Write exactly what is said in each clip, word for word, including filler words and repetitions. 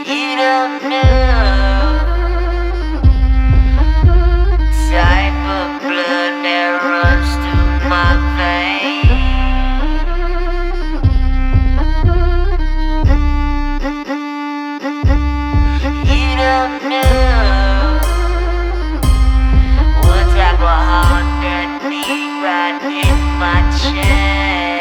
You don't know type of blood that runs through my veins. You don't know what type of heart that beat right in my chest.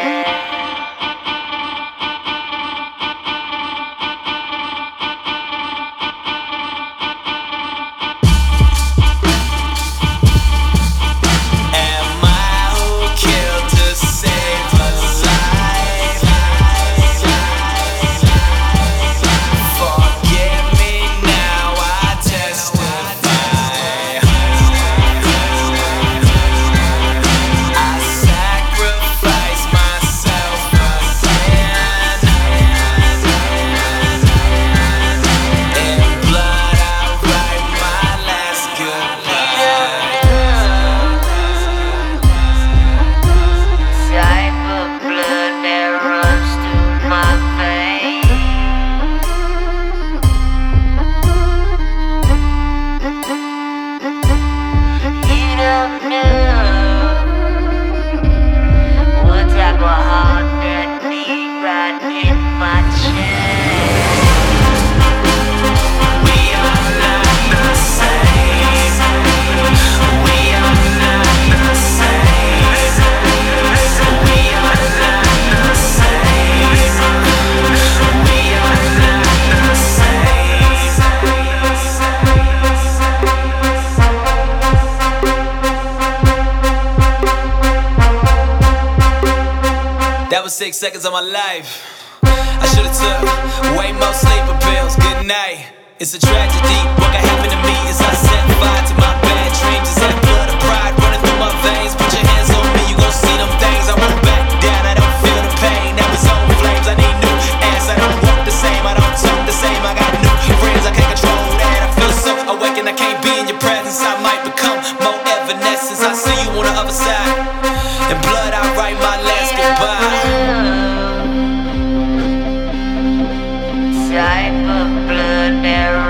That was six seconds of my life. I should've took way more sleeping pills. Good night. It's a tragedy. What could happen to me is I set fire to my bad dreams. It's that blood of pride running through my veins. Put your hands on me, you gon' see them things. I won't back down, I don't feel the pain. That was on flames, I need new ass. I don't walk the same, I don't talk the same. I got new friends, I can't control that. I feel so awake and I can't be in your presence. I might become more evanescence. I see you on the other side. In blood I write my last goodbye. Type of blood that